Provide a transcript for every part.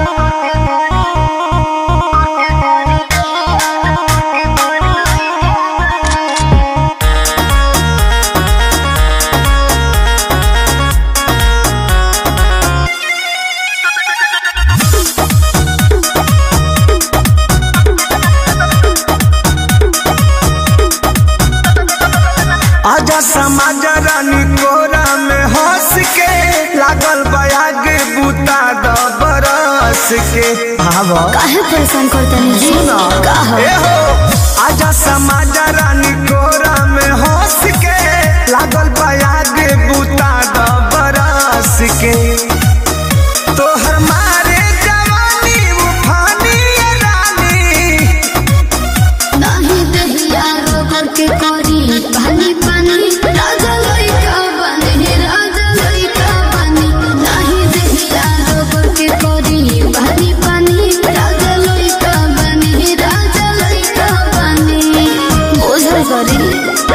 आजा समाज रानी कोरा में हंस के लागल बयागे बूता द बरस के काहे परेशान करतनी जी ए हो आजा समाज रानी कोरा में हंस के लागल बयागे बूता द बरस के तोहर मारे जवानी उफानी रानी नहीं दहिया रोकर के करी पानी पानी राजा लइका बने राजा लइका बने नहीं दहिया रोकर के करी पानी पानी राजा लइका बने बोझल करी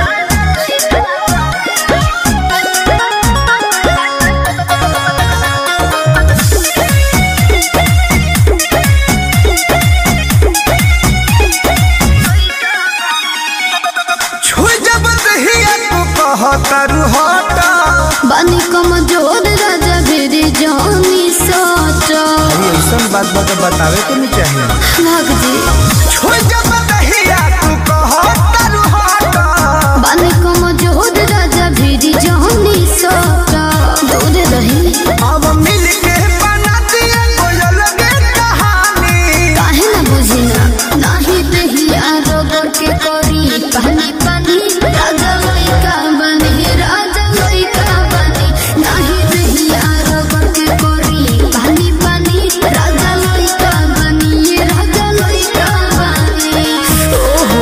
कहतरु हटा बानी कमजोर राजा भेरी जानी सटा ऐसा बात बतावे के नहीं चाहिए भाग जी छोड़ जब दहिया तू कहतरु हटा बानी कमजोर राजा भेरी जानी सटा दूर रही अब मिल के बना दिए कोयल के कहानी काहे ना बुझी ना नहीं दहिया रोगर के करी पानी पानी राजा लइका बने राजा लइका बने नहीं दहिया रोगर के करी पानी पानी राजा लइका बने राजा लइका बने ओहो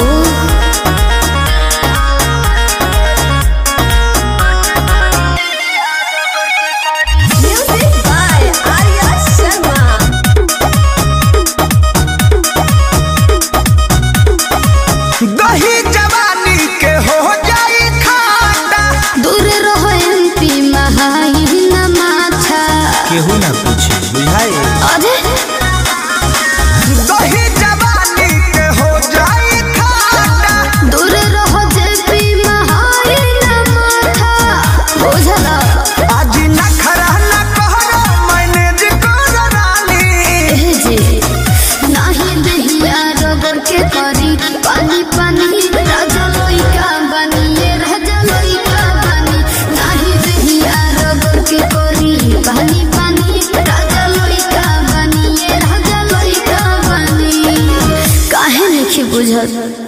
म्यूजिक बाय आर्या शर्मा दही जवानी के हो जाई खाटा दूर रहो एमपी महाई न माथा केहू ना पूछे बुझाई अरे दही जवानी के हो जाई खाटा दूर रहो जेपी महाई न माथा बुझला आज नखरा न कहरो मैनेज कर रानी ए जी नहीं दहिया रगड़ के करी पानी पानी राजा लइका बनिए राजा लइका बनी नहीं दहिया रगड़ के करी पानी पानी राजा लइका बनिए राजा लइका बनी काहे नहीं बुझल